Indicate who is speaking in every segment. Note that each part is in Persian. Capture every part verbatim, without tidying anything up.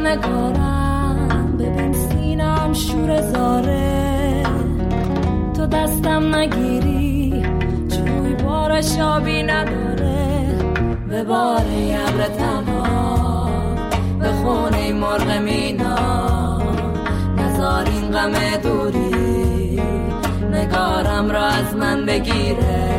Speaker 1: نگارم ببین سینم شور زاره تو دستم نگیری جوی بارش آبی نداره به بار ابر تنها به خونه مرغ مینا نزار این غم دوری نگارم را از من بگیره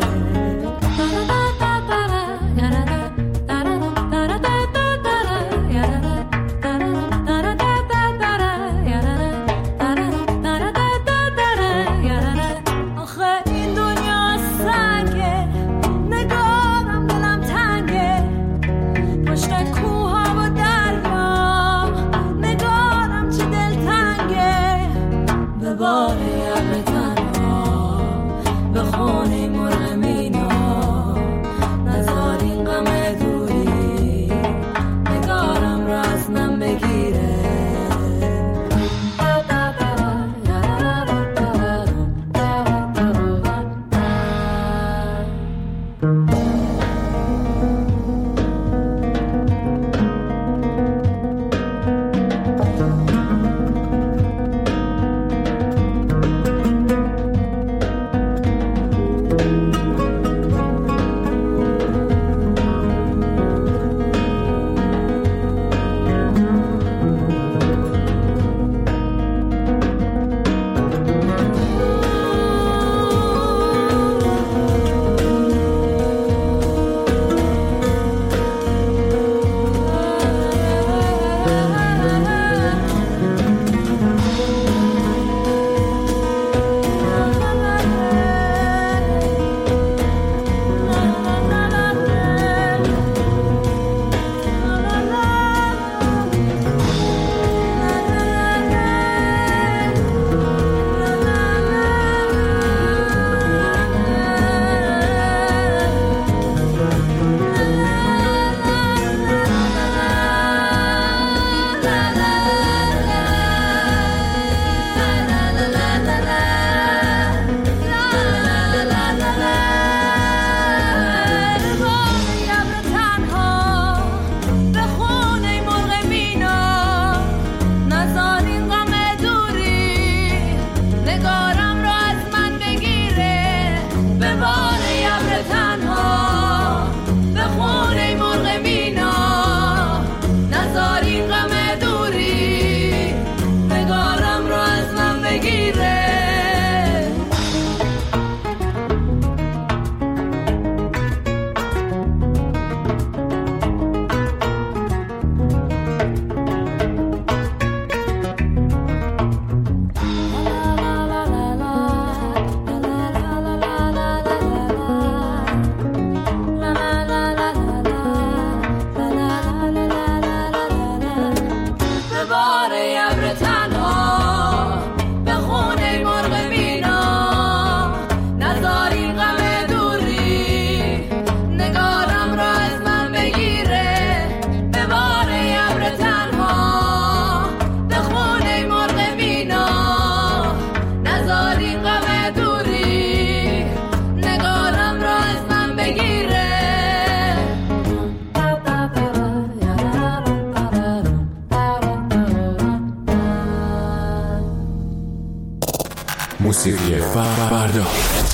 Speaker 2: موسیقی فردا.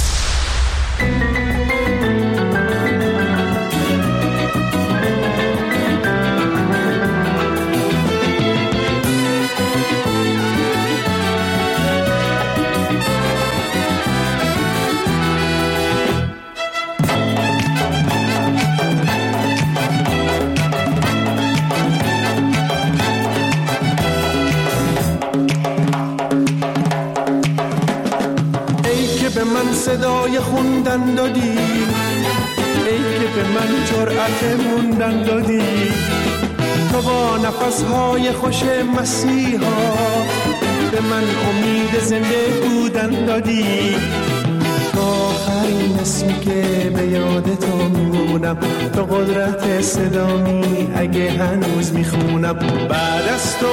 Speaker 3: صدای خوندن دادی، ای که به من جرأت موندن دادی، تو با نفسهای خوش مسیحا به من امید زنده بودن دادی. تو آخرین اسمی که به یاد تو میمونم، تو قدرت صدامی اگه هنوز میخونم. بعد از تو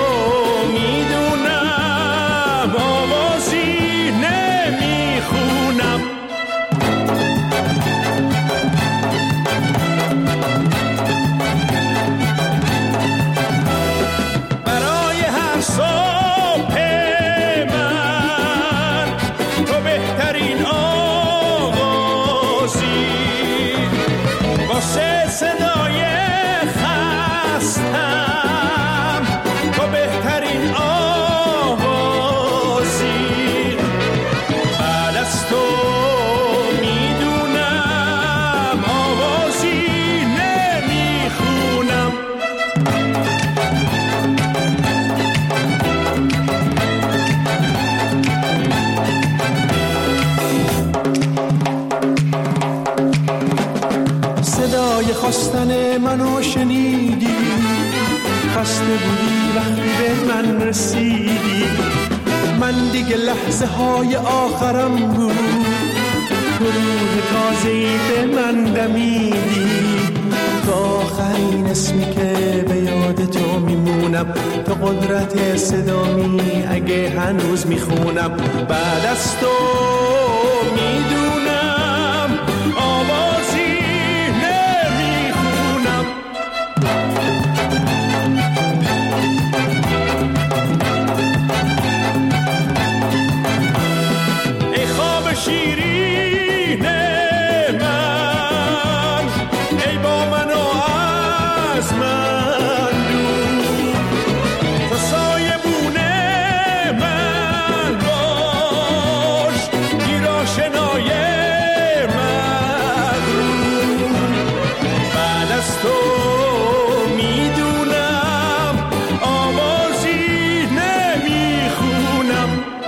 Speaker 3: میدونم آوازی نمیخونم. منو شنیدی، خسته بودی وقتی به من رسیدی. من دیگه لحظه های آخرم بود، تو روح تازه‌ای به من دمیدی. تو آخرین اسمی که به یاد تو میمونم، تو قدرت صدامی اگه هنوز میخونم. بعد از تو میدونم آوازی نمیخونم. ای خواب شیرین من، ای با من و از من دور، تو سایه بونه من باش، گیراشنای مغرور. بعد از تو میدونم آوازی نمیخونم.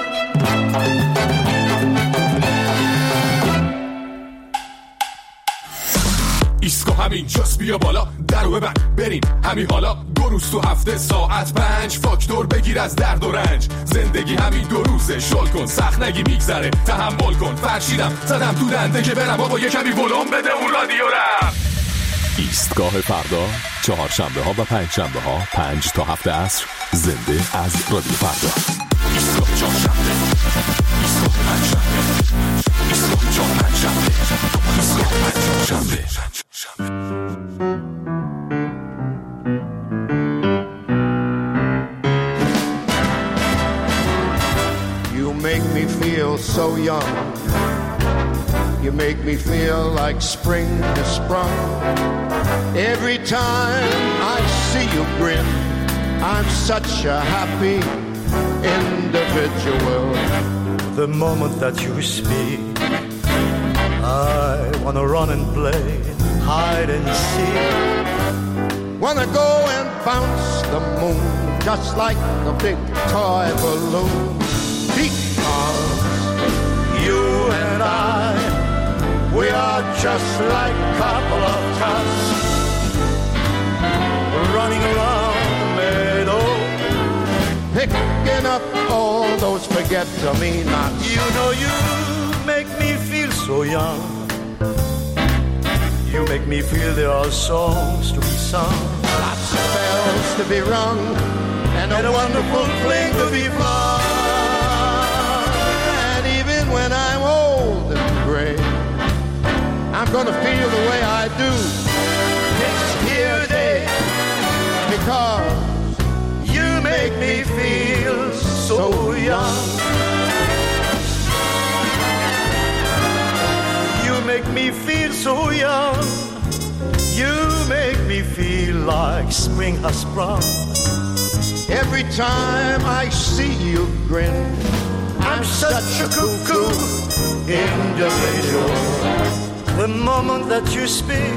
Speaker 2: ایسکو همین جاست، بیا بالا درو ببند بریم همین حالا. دو روز تو هفته ساعت پنج، فاکتور بگیر از درد و رنج. زندگی همین دو روزه، شل کن سخت نگی میگذره، تحمل کن. فرشیدم زدم تو دنده که برم بابا یه کمی ولوم بده اون رادیو رم.
Speaker 4: ایستگاه فردا، چهارشنبه ها و پنج شنبه ها پنج تا هفت عصر، زنده از رادیو فردا.
Speaker 2: ایستگاه چهارشنبه، ایستگاه پنجشنبه، ایستگاه چهارشنبه، ایستگاه پنجشنبه.
Speaker 5: You make me feel so young. You make me feel like spring has sprung. Every time I see you grin, I'm such a happy individual.
Speaker 6: The moment that you speak, I wanna run and play hide and seek.
Speaker 5: Wanna go and bounce the moon just like a big toy balloon. Because
Speaker 6: You and I, we are just like a couple of tots running around the meadow,
Speaker 5: picking up all those forget-me-nots.
Speaker 6: You know you make me feel so young. You make me feel there are songs to be sung,
Speaker 5: Lots of bells to be rung, and a,
Speaker 6: and a wonderful fling to be flung.
Speaker 5: And even when I'm old and gray, I'm gonna feel the way I do
Speaker 6: This here day,
Speaker 5: because
Speaker 6: you make me feel so young. You make me feel so young. You make me feel like spring has sprung.
Speaker 5: every time I see you grin,
Speaker 6: I'm such a cuckoo individual. The moment that you speak,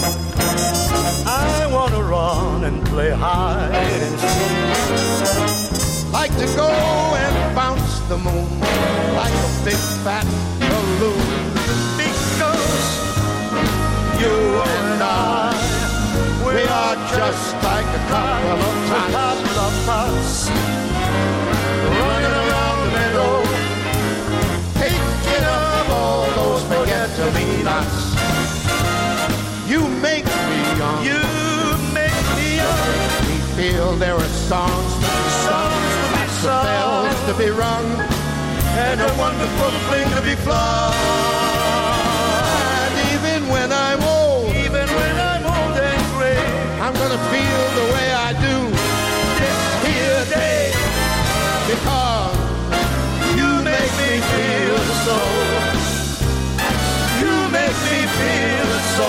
Speaker 6: I wanna run and play hide and seek.
Speaker 5: like to go and bounce the moon like a big fat balloon.
Speaker 6: Because you and I,
Speaker 5: We are just like a couple of tots
Speaker 6: running around the meadow,
Speaker 5: picking up all those forget-me-nots. You make me young.
Speaker 6: You make me young.
Speaker 5: We feel there are songs to be sung, lots of bells to be rung,
Speaker 6: And a wonderful thing to be flung.
Speaker 5: and even when I'm old,
Speaker 6: Even when I'm old and gray,
Speaker 5: I'm gonna feel the way I do
Speaker 6: this here day,
Speaker 5: because
Speaker 6: you make me feel so. You make me feel so.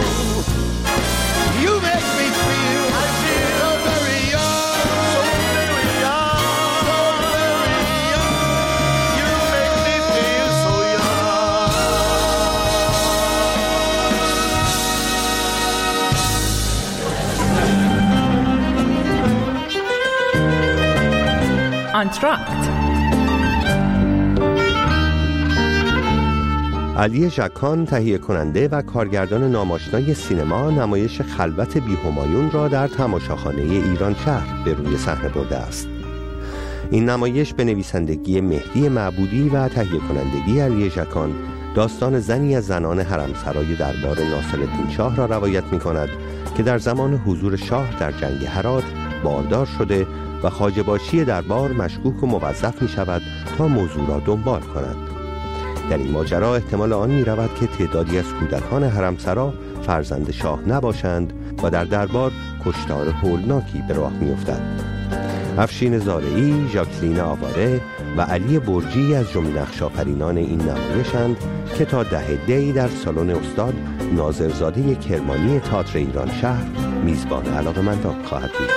Speaker 5: you make me feel
Speaker 6: I feel
Speaker 5: so very young,
Speaker 6: so very young.
Speaker 5: so very young.
Speaker 6: You make me feel so young.
Speaker 7: Entr'acte. علی ژکان تهیه کننده و کارگردان ناماشنای سینما نمایش خلوت بی همایون را در تماشاخانه ایران شهر به روی صحنه برده است. این نمایش به نویسندگی مهدی معبودی و تهیه کنندگی علی ژکان داستان زنی از زنان حرمسرای دربار ناصرالدین شاه را روایت می کند که در زمان حضور شاه در جنگ هرات باردار شده و خواجه‌باشی دربار مشکوک و موظف می شود تا موضوع را دنبال کند. در این ماجرا احتمال آن می رود که تعدادی از کودکان حرمسرا فرزند شاه نباشند و در دربار کشتار هولناکی به راه می افتد. افشین زارعی، ژاکلین آواره و علی برجی از جمله نقش‌آفرینان این نمایشند که تا ده دی در سالن استاد ناظرزاده کرمانی تئاتر ایران شهر میزبان علاقه‌مندان خواهد بود.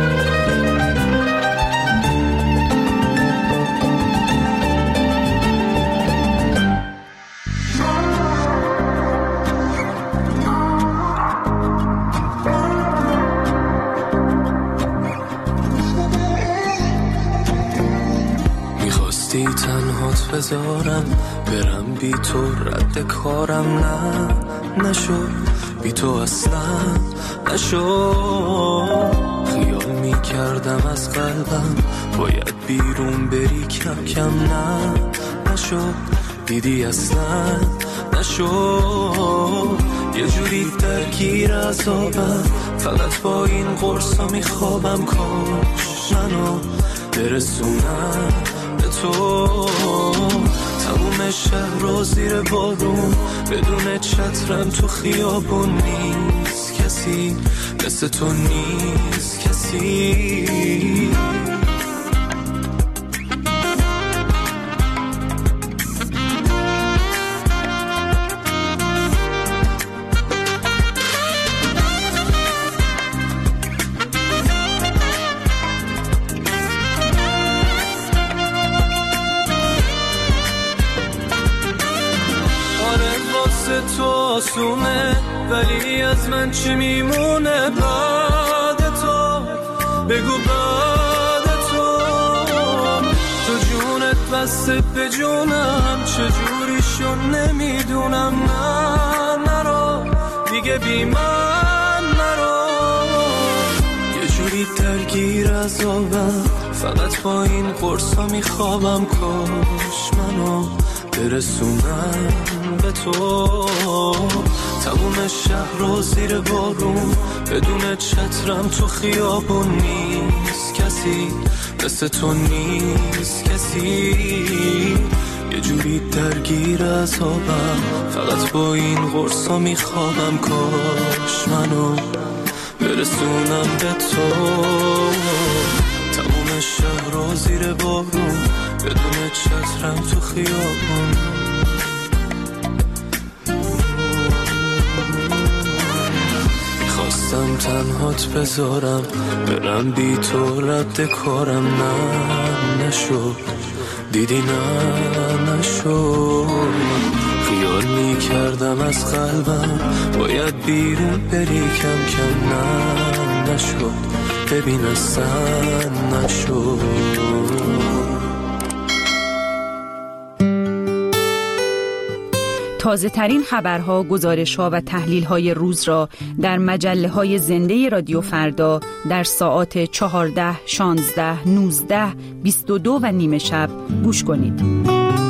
Speaker 8: تنهات بذارم برم بی تو رد کارم نه نشو بی تو اصلا نشو خیال می کردم از قلبم باید بیرون بری کم کم نه نشو دیدی اصلا نشو یه جوری درگیر عذابم فقط با این قرصا می خوابم کاش منو برسونم تو تموم شهر رو زیر بارون بدون چترم تو خیابون نیست کسی مثل تو نیست کسی تو آسونه ولی از من چی میمونه بعد تو بگو بعد تو تو جونت بسته به جونم چجوری شد نمیدونم نه نرو دیگه بی من نرو یه جوری درگیر عذابم فقط با این قرصا میخوابم کاش منو برسونم به تو تموم شهر رو زیر بارون بدون چترم تو خیابون نیست کسی مثل تو نیست کسی یه جوری درگیر عذابم فقط با این قرصا میخوابم کاش منو برسونم به تو تموم شهر رو زیر بارون بدون چترم تو خیابون میخواستم تنهات بذارم برم بی تو رد کارم نه نشد دیدی نه نشد خیال میکردم از قلبم باید بیرون بری کم کم نه نشد ببین اصلا نشد
Speaker 9: تازه ترین خبرها، گزارش‌ها و تحلیل‌های روز را در مجله‌های زنده رادیو فردا در ساعات چهارده، شانزده، نوزده، بیست و دو و نیمه شب گوش کنید.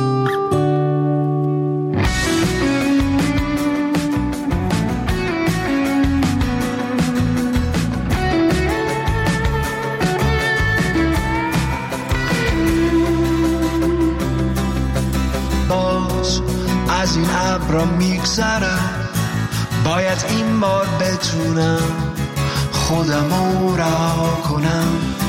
Speaker 10: از این ابرا میگذرم باید این بار بتونم خودمو رها کنم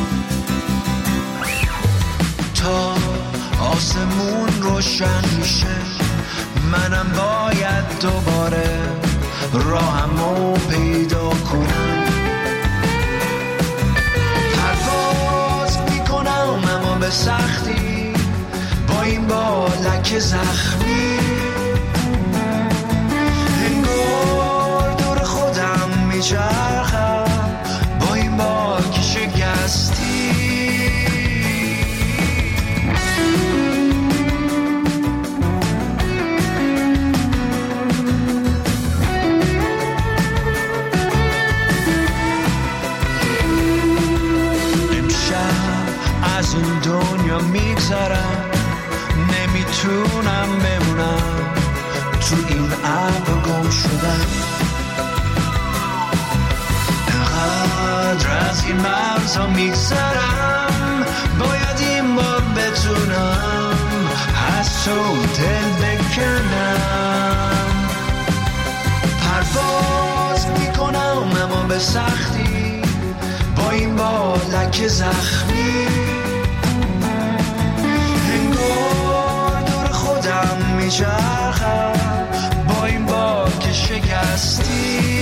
Speaker 10: تا آسمون روشن میشه منم باید دوباره راهمو پیدا کنم پرواز میکنم اما به سختی با این بالک زخمی میچرخم با این باک شکستی میگذرم، نمیتونم بمونم تو این ابر گم شدم. انقدر از این مرزها میگذرم، باید این بار بتونم از تو دل بکنم. پرواز میکنم اما به سختی، با این بالک زخمی انگار دور خودم میچرخم، با این بالک شکستی.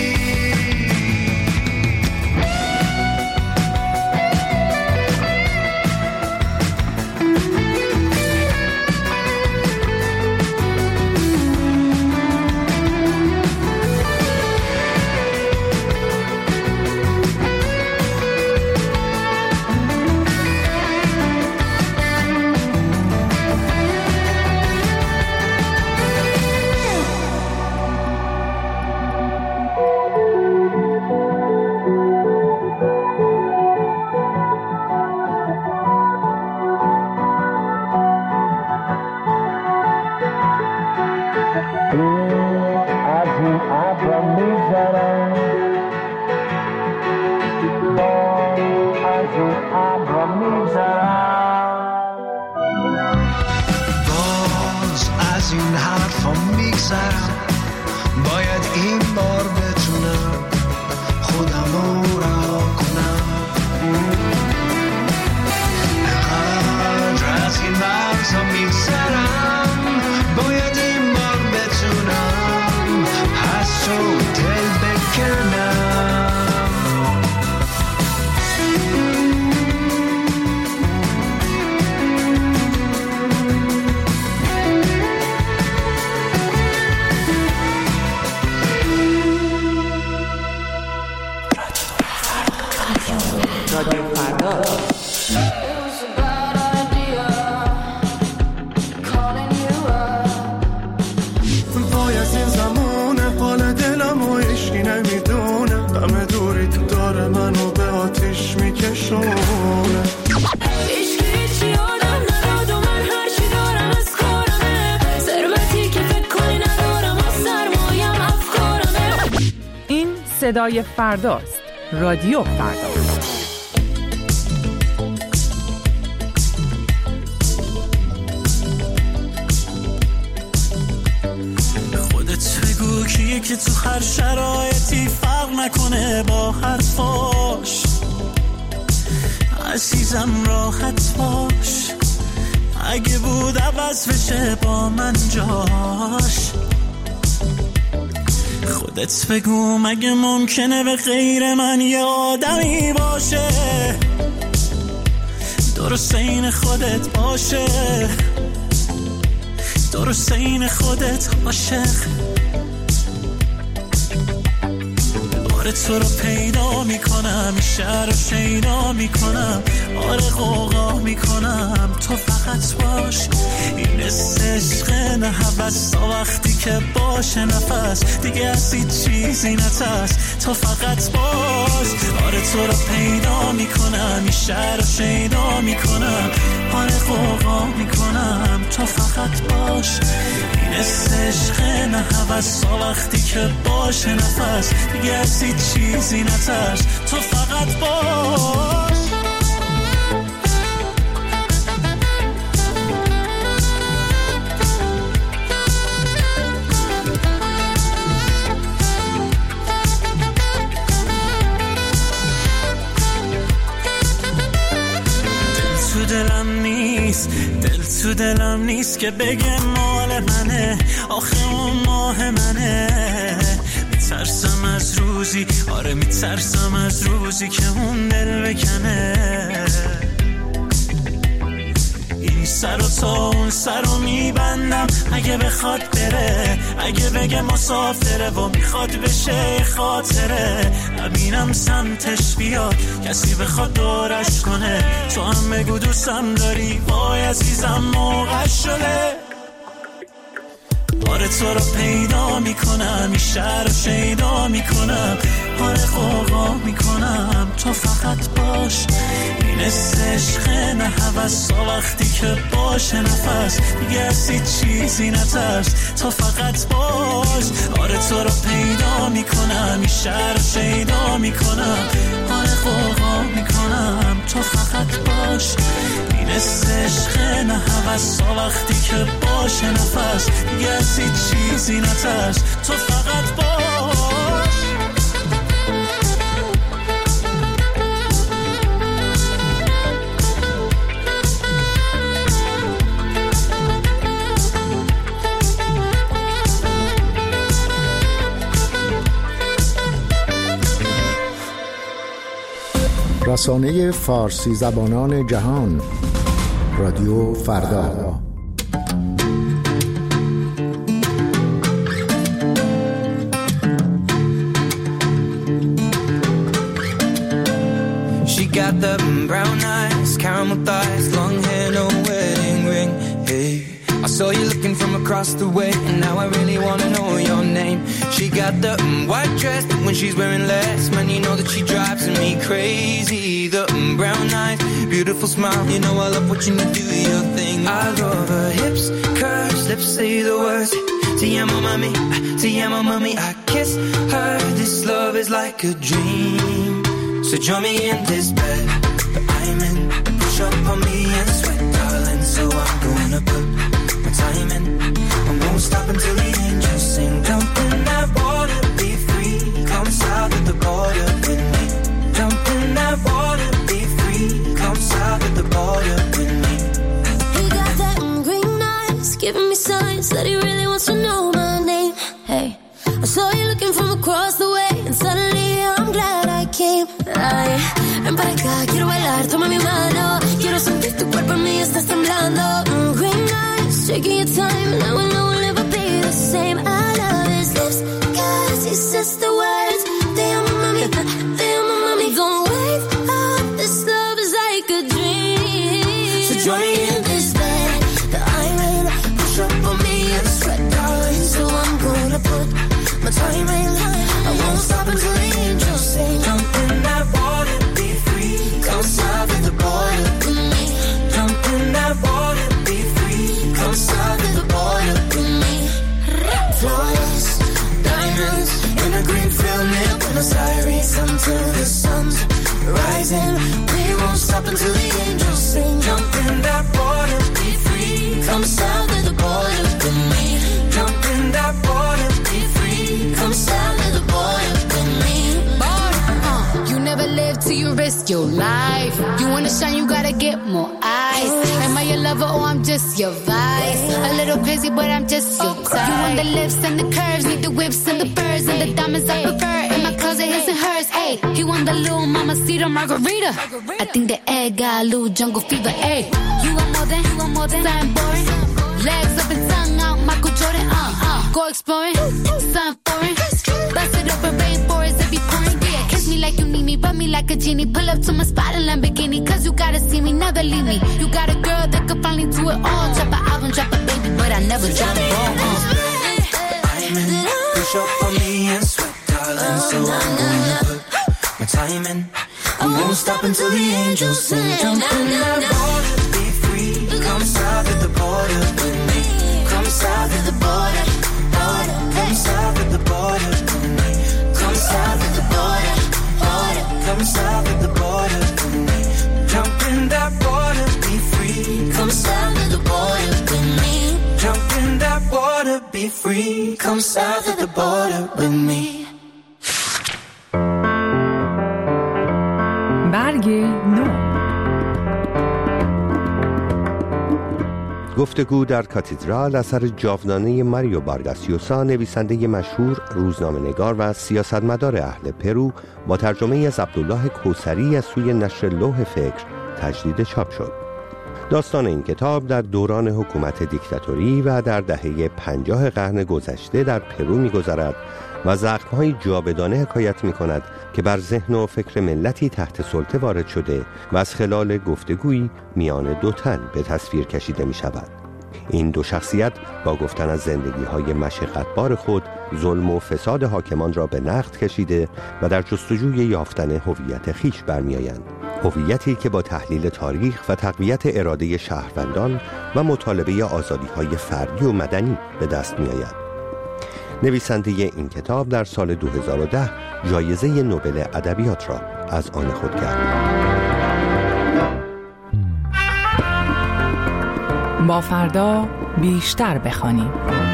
Speaker 9: صدای فرداست. رادیو فردا.
Speaker 8: خودت بگو کیه که تو هر شرایطی فرق نکنه با حرفاش. عزیزم راحت باش، اگه بود عوض بشه با من جاش. خودت بگو مگه ممکنه به غیر من یه آدمی باشه درست این خودت باشه، درست این خودت عاشق. آره تو رو پیدا میکنم، این شهر رو شیدا میکنم، آره غوغا میکنم، تو فقط باش. این عشق نه هوس تا وقتی که باشه نفس دیگه از هیچ چیزی نترس، تو فقط باش. آره تو رو پیدا میکنم، این شهر رو شیدا میکنم، آره غوغا میکنم، تو فقط باش. این عشق نه هوس تا وقتی که باشه نفس دیگه از هیچ چیزی نترس، تو فقط باش. دلم نیست، دل تو دلم نیست که بگه مال منه، آخه اون ماه منه. میترسم از روزی، آره میترسم از روزی که اون دل بکنه. این سر و تا اون سر رو میبندم اگه بخواد بره، اگه بگه مسافره و میخواد بشه خاطره. نبینم سمتش بیاد کسی بخواد دورش کنه، تو هم بگو دوستم داری وای عزیزم موقع شده. آره تو رو پیدا میکنم، این شهر رو شیدا میکنم، آره غوغا میکنم، تو فقط باش. این عشق نه هوسا وقتی که باشه نفس دیگه از هیچ چیزی نترس تا فقط باش. آره تو رو پیدا میکنم این شهر رو شیدا میکنم آره قوقا میکنم تو فقط باش. این عشق نه هوسا وقتی که باشه نفس دیگه از هیچ چیزی نترس تو فقط باش.
Speaker 11: رسانه فارسی زبانان جهان رادیو فردا.
Speaker 12: She got the brown eyes, caramel thighs, long hair, no wedding ring. Hey, I saw you looking from across the way, and now I really wanna know your name. She got the um, white dress, but when she's wearing less, man, you know that she drives me crazy. The um, brown eyes, beautiful smile, you know I love watching you do your thing. I love her hips, curves, lips say the words. Te amo mami, te amo mami. I kiss her. This love is like a dream. So join me in this bed that I'm in. Push up on me and sweat, darling. So I'm gonna put my time in. I won't stop until the angels sing. Jump in that water, be free. Come south of the border with me. Jump in that water, be free. Come south of the border with me.
Speaker 1: He got that green eyes, giving me signs that he really wants to know my name. Hey, I saw you looking from across the way, and suddenly I'm glad I came. Ay, ven para acá, quiero bailar, toma mi mano. Quiero sentir tu cuerpo en mí, estás temblando. Mm, green eyes, taking your time, now I know we'll never be the same. I love his lips, cause he says the words. Te amo mami, te amo mami. Don't wake up, this love is like a dream. So join me in this bed that I'm in. Push up on me and sweat, darling. So I'm gonna put my time in. I won't stop until the angels sing.
Speaker 12: Jump in that water, be free. Come south of the border with me. Jump in that water, be free. Come south of the border with me.
Speaker 1: Flawless
Speaker 12: Diamonds in a green field near Buenos Aires until the sun's rising. We won't stop until the angels sing. Jump in that water, be free. Come south of the border with me. Jump in that water, be free. Come south of the border with me.
Speaker 13: Border, uh, you never live till you risk your life. You wanna shine, you gotta get more eyes. Am I your lover or I'm just your vice? A little crazy, but I'm just your type. You want the lips and the curves, need the whips and the birds and the diamonds I prefer. In my closet, his and hers. Ayy, he want the little mamacita margarita. I think the egg got a little jungle fever. Ayy, you want more than, you want more than something boring. Legs up and tongue out, Michael Jordan. Uh, uh, go exploring, something foreign. Bust it up in rainforest, it be pouring. Yeah, kiss me like you need me, rub me like a genie. Pull up to my spot in Lamborghini, cause you gotta see me, never leave me. You got a girl that could finally do it all. Drop an album, drop a baby, but I never drop a ball. Uh.
Speaker 12: I'm in, push up on me and sweat, darling. So I'm gonna put my time in. I won't stop until the angels sing. Jump in that water, be free. Come south of the border with me. Come south of the border, border. Come south of the border with me. Come south of the border, border. Come south of the border with me. Jump in that water, be free. Come south of the border with me. Jump in that water, be free. Come south of the border with me.
Speaker 9: برگ نو.
Speaker 7: گفتگو در کاتیدرال اثر جاودانه ماریو وارگاس یوسا، نویسنده مشهور، روزنامه‌نگار و سیاستمدار اهل پرو، با ترجمه از عبدالله کوثری از سوی نشر لوح فکر تجدید چاپ شد. داستان این کتاب در دوران حکومت دیکتاتوری و در دهه پنجاه قرن گذشته در پرو می‌گذرد و زخم‌های جاودانه حکایت می‌کند که بر ذهن و فکر ملتی تحت سلطه وارد شده و از خلال گفتگویی میان دو تن به تصویر کشیده می‌شود. این دو شخصیت با گفتن از زندگی‌های مشقتبار خود، ظلم و فساد حاکمان را به نقد کشیده و در جستجوی یافتن هویت خویش برمی‌آیند. هویتی که با تحلیل تاریخ و تقویت اراده شهروندان و مطالبه آزادی‌های فردی و مدنی به دست می‌آید. نویسنده این کتاب در سال دو هزار و ده جایزه نوبل ادبیات را از آن خود کرد.
Speaker 14: با فردا بیشتر بخوانیم.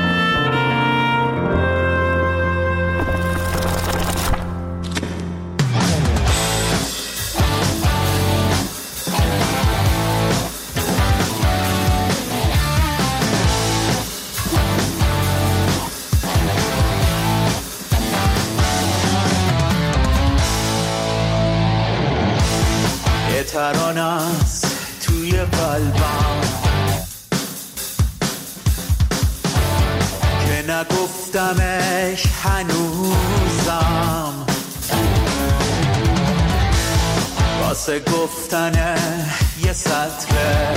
Speaker 10: ترانه است توی قلبم که نگفتمش هنوزم، واسه گفتن یه سطره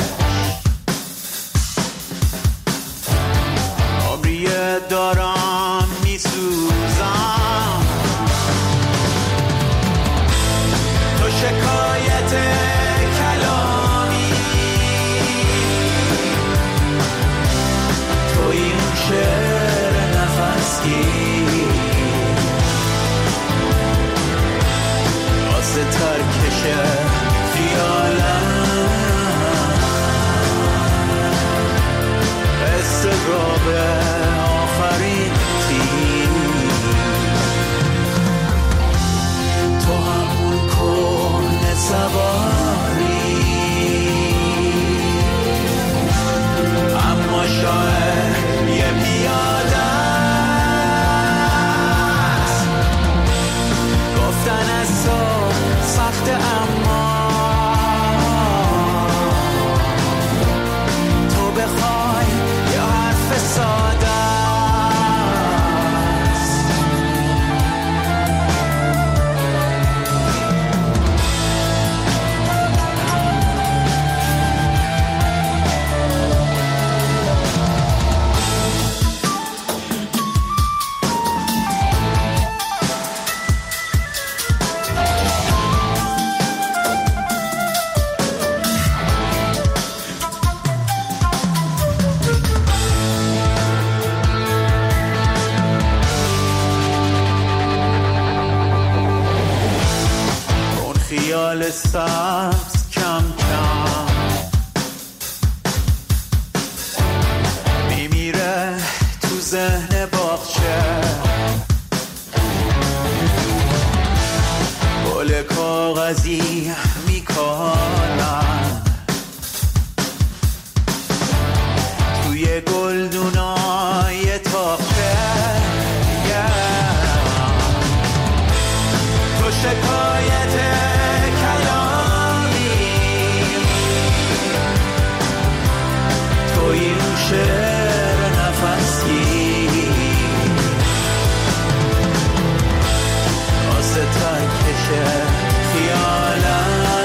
Speaker 10: عمری دارم میسوزم. تو شکایت کلامی، تو این شعر نفسگیر واسه ترکش خیالم، استراب آخرین تیر، تو همون کن سواری، اما شاید یه پیاده است. گفتن از تو سخت اما تو بخوای یه حرف ساده است. خیال سبز کم کم میمیره تو ذهن باغچه، گل کاغذی میکارن توی گلدونای تاخته. تو شکایت شعر نفسگیر واسه ترکش خیالم،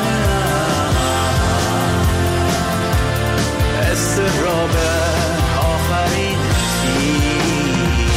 Speaker 10: استراب آخرین تیر.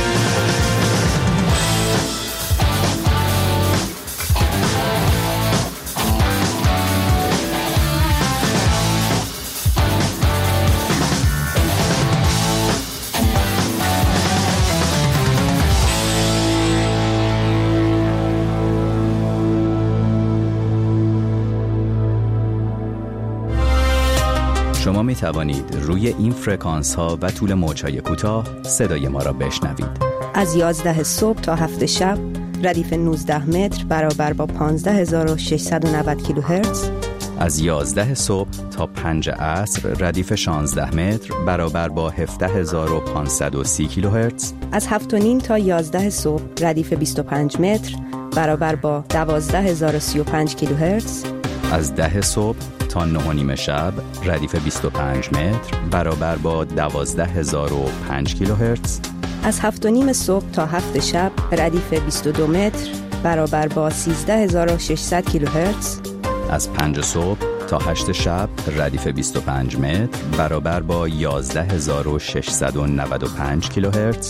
Speaker 15: شما می توانید روی این فرکانس ها و طول موج‌های کوتاه صدای ما را بشنوید.
Speaker 16: از یازده صبح تا هفت شب ردیف نوزده متر برابر با پانزده هزار و ششصد و نود کیلوهرتز.
Speaker 15: از یازده صبح تا پنج عصر ردیف شانزده متر برابر با هفده هزار و پانصد و سی کیلوهرتز.
Speaker 16: از هفت و نیم تا یازده صبح ردیف بیست و پنج متر برابر با دوازده هزار و سی و پنج کیلوهرتز.
Speaker 15: از ده صبح تا نه و نیم شب ردیف بیست و پنج متر برابر با دوازده هزار و پنج کیلوهرتز.
Speaker 16: از هفت و نیم صبح تا هفت شب ردیف بیست و دو متر برابر با سیزده هزار و ششصد کیلوهرتز.
Speaker 15: از پنج صبح تا هشت شب ردیف بیست و پنج متر برابر با یازده هزار و ششصد و نود و پنج کیلوهرتز.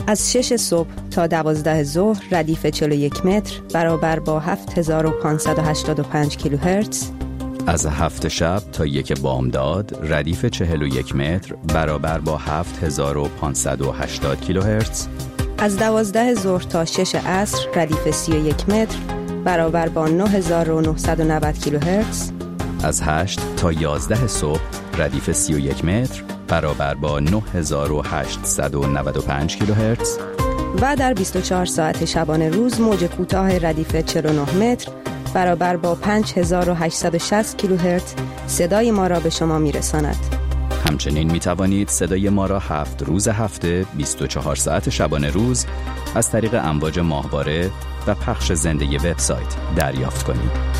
Speaker 16: از شش صبح تا دوازده ظهر ردیف چهل و یک متر برابر با هفت هزار و پانصد و هشتاد و پنج کیلوهرتز.
Speaker 15: از هفت شب تا یک بامداد ردیف چهل و یک متر برابر با هفت هزار و پانصد و هشتاد کیلوهرتز.
Speaker 16: از دوازده ظهر تا شش عصر ردیف سی و یک متر برابر با نه هزار و نهصد و نود کیلوهرتز.
Speaker 15: از هشت تا یازده صبح ردیف سی و یک متر برابر با نه هزار و هشتصد و نود و پنج کیلوهرتز.
Speaker 16: و در بیست و چهار ساعت شبانه روز موج کوتاه ردیف چهل و نه متر برابر با پنج هزار و هشتصد و شصت کیلوهرتز صدای ما را به شما میرساند.
Speaker 15: همچنین می توانید صدای ما را هفت روز هفته بیست و چهار ساعت شبانه روز از طریق امواج ماهواره و پخش زنده وبسایت دریافت کنید.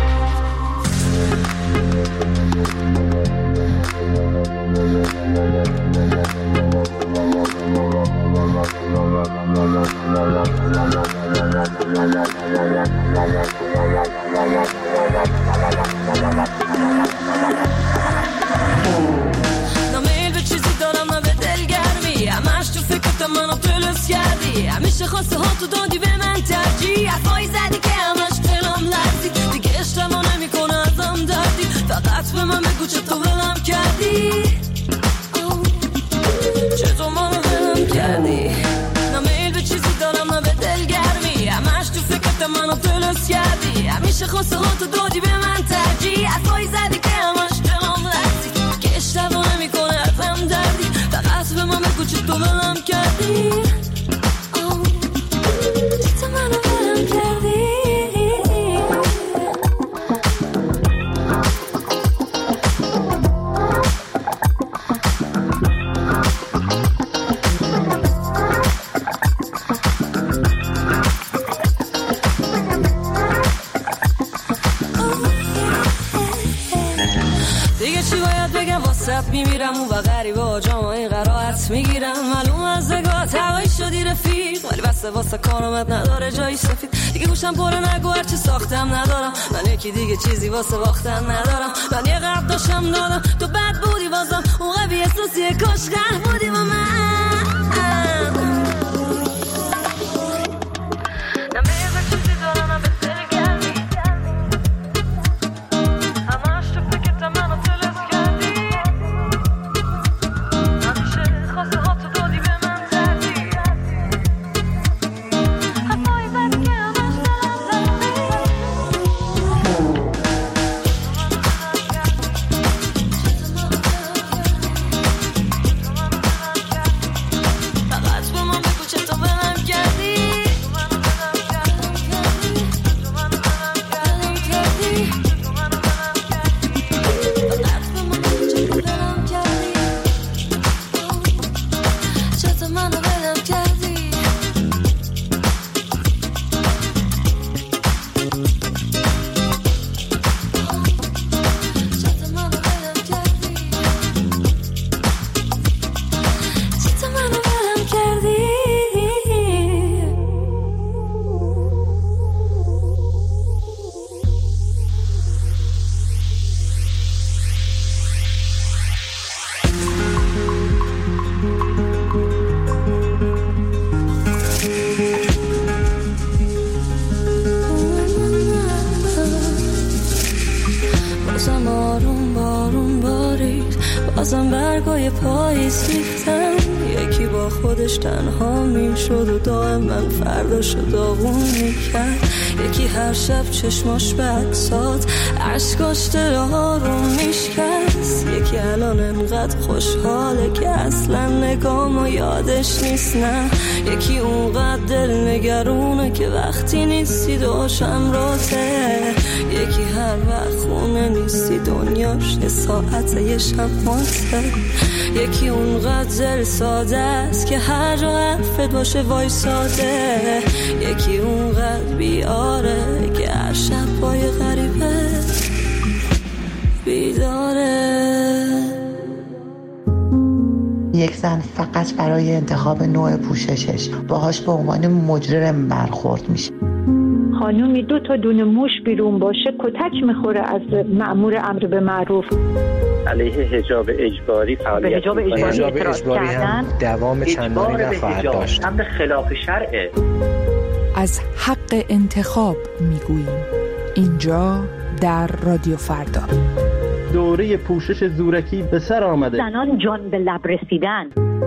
Speaker 1: نمیل به چیزی دارم نه به دلگرمی، همش تو فکرتم منو پلس کردی، همیشه خواسته ها تو دادی به من ترجیح، حرفایی زدی که همش دلم لرزید، دیگه اشتباه نمی کنه ازم دردی، فقط به من بگو چطور ولم کردی، چطور منو ولم کردی. نمیل به چیزی دارم نه به دلگرمی، همش تو فکرتم منو پلس کردی، همیشه خواسته ها تو دادی به من ترجیح، حرفایی زدی که همش دلم لرزید، که اشتباه نمی کنه ازم دردی، فقط به من بگو چطور ولم کردی، چطور منو ولم کردی. دیگه چی باید بگم واسط میمیرم اون و غریبه ها جامعه قرائت میگیرم، معلوم از نگاه هوایی شدی رفیق، ولی بسته واسه کارامت نداره جایی سفید، دیگه گوشم پره نگو هرچی ساختم ندارم، من یکی دیگه چیزی واسه باختن ندارم، من یه قرد داشتم دادم تو بد بودی بازم اون قوی احساسیه کاش قهر بودی با من. بازم برگای پاییز ریختن، یکی با خودش تنها میم شد و دائم من فرداشو داغون میکرد، یکی هر شب چشماش بد ساد عشقاش دل آروم میشکست، یکی الان انقدر خوشحاله که اصلا نگامو یادش نیست، نه یکی اونقدر دل نگرونه که وقتی نیستی دوشم راته، یکی هر وقت خونه نیستی دنیاش یه ساعت یه شب ماته، یکی اونقدر دل ساده است که هر جا حرفت باشه وای ساده، یکی اونقدر بیاره که هر شب پای غریبه بیداره.
Speaker 17: یک زن فقط برای انتخاب نوع پوششش باهاش به عنوان مجرم برخورد میشه.
Speaker 18: خانومی دو تا دونه موش بیرون باشه کتک میخوره از مأمور امر به معروف. علیه حجاب اجباری فعالیت
Speaker 19: حجاب اجباری
Speaker 18: حجاب
Speaker 19: اجباری هم
Speaker 20: دوام چندانی نخواهد داشت.
Speaker 18: هم به خلاف شرعه.
Speaker 14: از حق انتخاب میگوییم اینجا در رادیو فردا.
Speaker 21: دوره پوشش زورکی به سر آمده.
Speaker 19: زنان جان به لب رسیدن.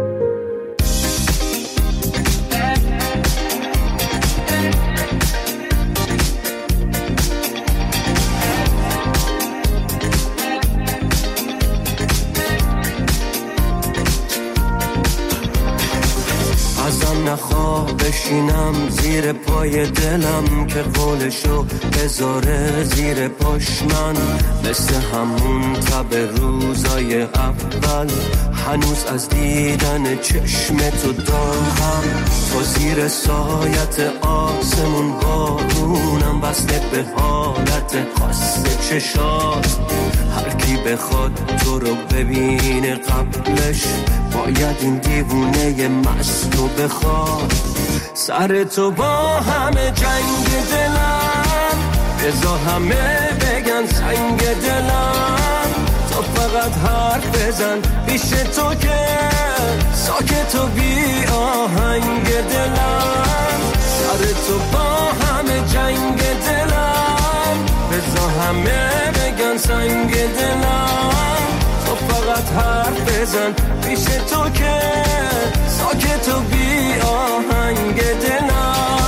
Speaker 8: ازم نخواه بشینم زیر پای دلم که قولشو بذاره زیر پاش من، مثل همون تب روزای اول هنوز از دیدن چشم تو دارم. تو زیر سایت آسمون بارونم بسته به حالت خاص چشات. هر کی بخواد تو رو ببینه قبلش باید این دیوونه مست رو بخواد. سر تو با همه جنگ دلم، بذار همه بگن سنگ دلم. تو فقط حرف بزن پیش تو که ساکت و بی آهنگ دلم. سر تو با همه جنگ دلم، بذار همه بگن سنگ دلم. تو فقط حرف بزن پیش تو که ساکت و بی آهنگ دلم.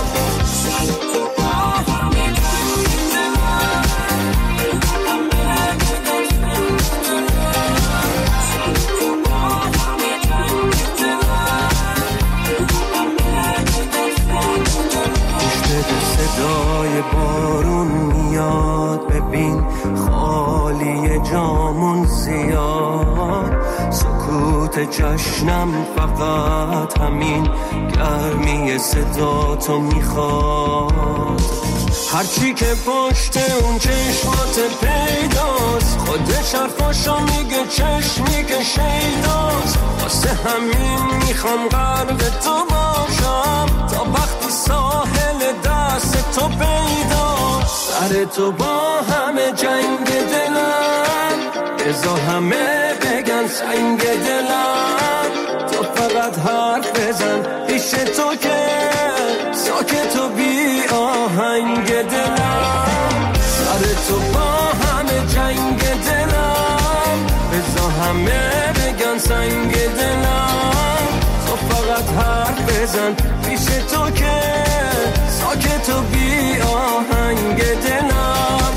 Speaker 8: صدای بارون میاد، ببین خالی جامون زیاد. سکوت جشنم فقط همین گرمی صدا تو میخواد. هرچی که پشت اون چشمات پیداست، خودش حرفاشو میگه چشمی که شیداست. واسه همین میخوام غرق تو باشم تا وقتی ساحل دست تو پیداست. سر تو با همه جنگ دلم، بذار همه بگن سنگ دلم. تو فقط حرف بزن پیش تو که ساکت و بی آهنگ دلم. سر تو با همه جنگ دلم، بذار همه بگن سنگ دلم. تو فقط حرف بزن پیش تو که ساکت و بی آهنگ دلم.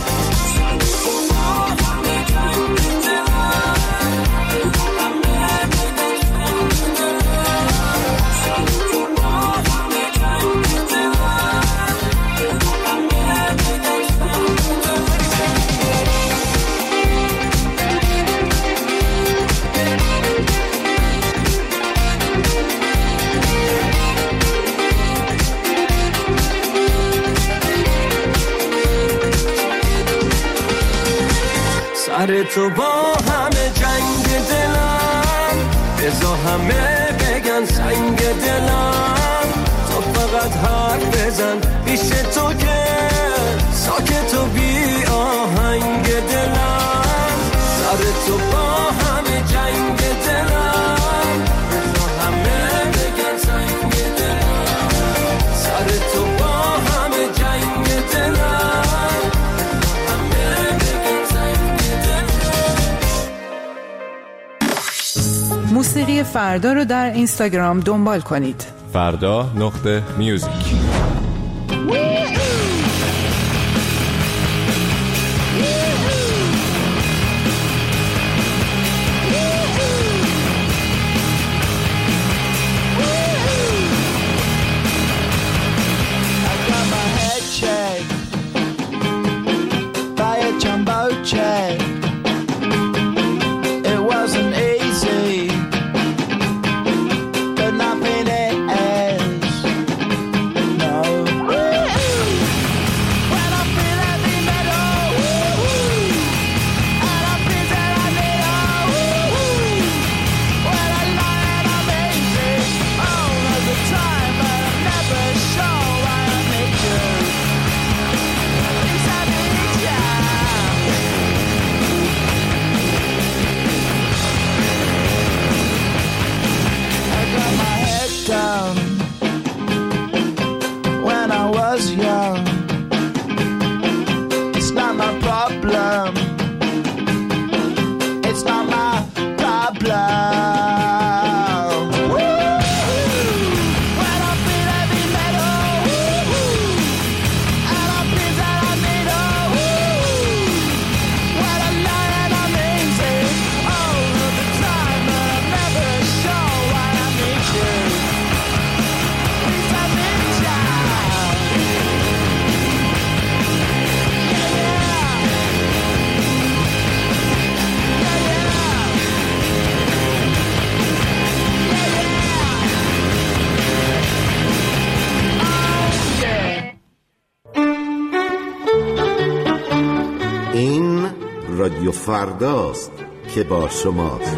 Speaker 8: سر تو با همه جنگ دلم، بذار همه بگن سنگ دلم. تو فقط حرف بزن پیش تو که ساکت و بی آهنگ دلم. سر تو با همه جنگ دلم، بذار همه بگن سنگ دلم. سر تو با همه جنگ دلم،
Speaker 14: موسیقی فردا رو در اینستاگرام دنبال کنید.
Speaker 2: فردا نقطه میوزیک.
Speaker 22: No.
Speaker 3: این رادیو فرداست که با شماست.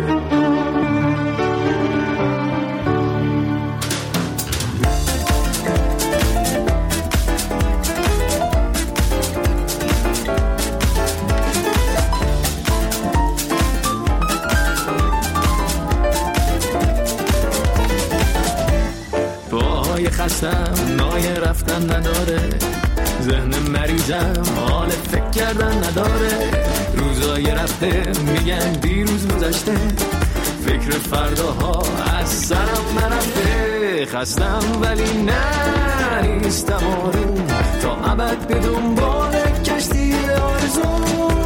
Speaker 8: پاهای خستم نای رفتن نداره، ذهن مریضم حال فکر کردن نداره، روزای رفته میگن دیروز گذشته، فکر فرداها از سرم نرفته، خستم ولی نه نیستم آروم، تا ابد به دنبال کشتی آرزوم.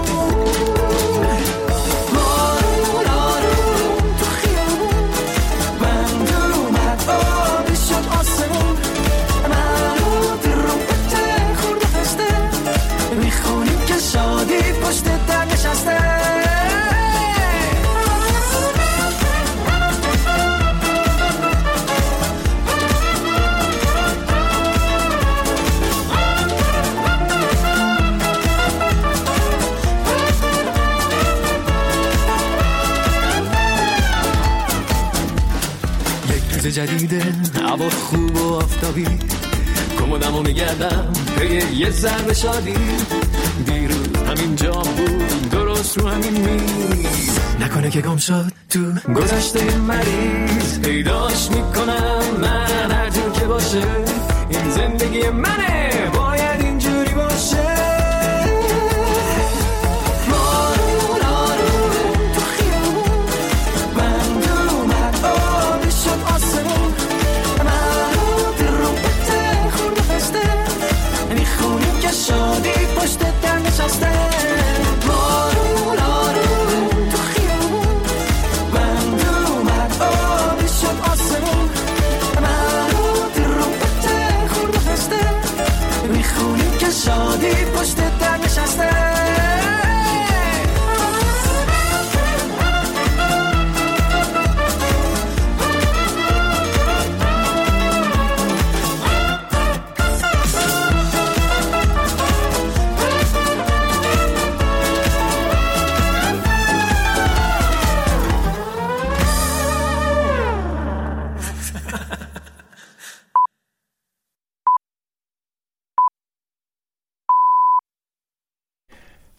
Speaker 8: آروم آروم تو خیابون بند اومد آبی شد آسمون، منو ترومپت خورده خسته، میخونیم که شادی پشت در نشسته. جدیده هوا خوب و آفتابی، کمدمو میگردم پی یه ذره شادی، دیروز همین جا بود درست رو همین میز، نکنه که گم شد تو گذشته مریض، پیداش میکنم من هر جور که باشه این زندگی منه،